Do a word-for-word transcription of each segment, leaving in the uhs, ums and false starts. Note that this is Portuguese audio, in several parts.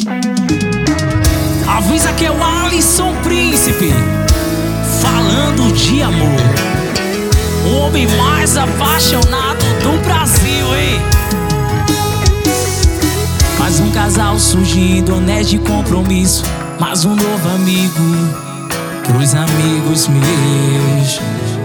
Avisa que é o Alisson Príncipe, falando de amor. O homem mais apaixonado do Brasil, hein? Mais um casal surgindo, honesto de compromisso. Mais um novo amigo pros amigos meus.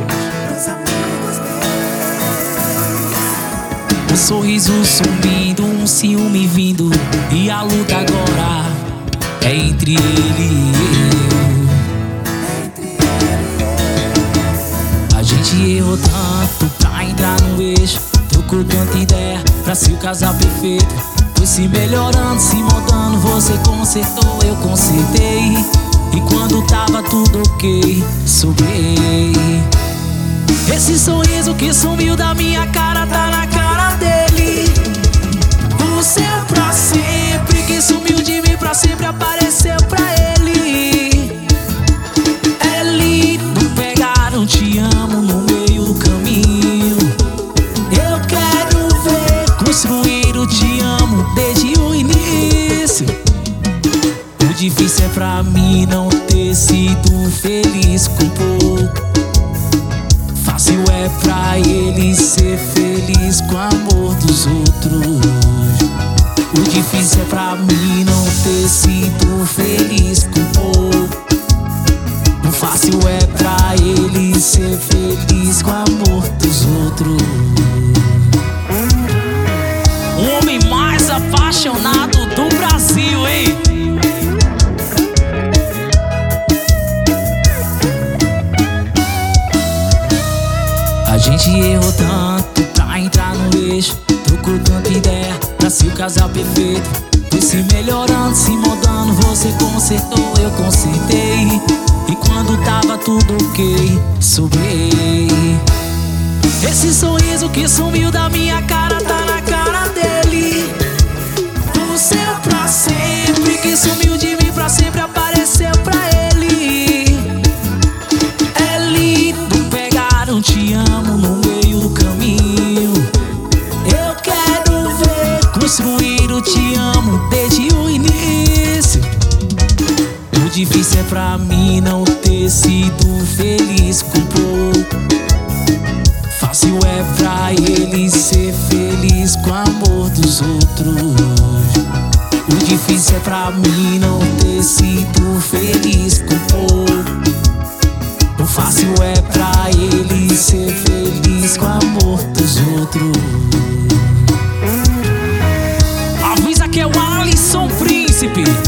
Um sorriso sumindo, um ciúme vindo, e a luta agora é entre ele e eu. A gente errou tanto pra entrar no eixo, trocou tanta ideia pra ser o casal perfeito. Foi se melhorando, se moldando, você consertou, eu consertei. E quando tava tudo ok, sobrei. Esse sorriso que sumiu da minha cara tá na cara dele. Você é pra sempre, que sumiu de mim pra sempre, apareceu pra ele. É lindo pegar um te amo no meio do caminho. Eu quero ver construir o te amo desde o início. O difícil é pra mim não ter sido feliz com pouco. Fácil é pra ele ser feliz com o amor dos outros. O difícil é pra mim não ter sido feliz com pouco. O fácil é pra ele ser feliz com o amor dos outros. O homem mais apaixonado do Brasil, hein? A gente errou tanto pra entrar no eixo, trocou tanta ideia pra ser o casal perfeito. Foi se melhorando, se moldando, você consertou, eu consertei. E quando tava tudo ok, sobrei. Esse sorriso que sumiu da minha cara tá na cara dele. Você é pra sempre, que sumiu de mim pra sempre, apareceu pra ele. É lindo pegar um te amo no meio do caminho. Eu quero ver construir o te amo desde o início. O difícil é pra mim não ter sido feliz com pouco. Fácil é pra ele ser feliz com o amor dos outros. O difícil é pra mim não ter sido feliz com pouco. O fácil é pra ele ser feliz com o amor dos outros. Avisa que é o Alisson Príncipe,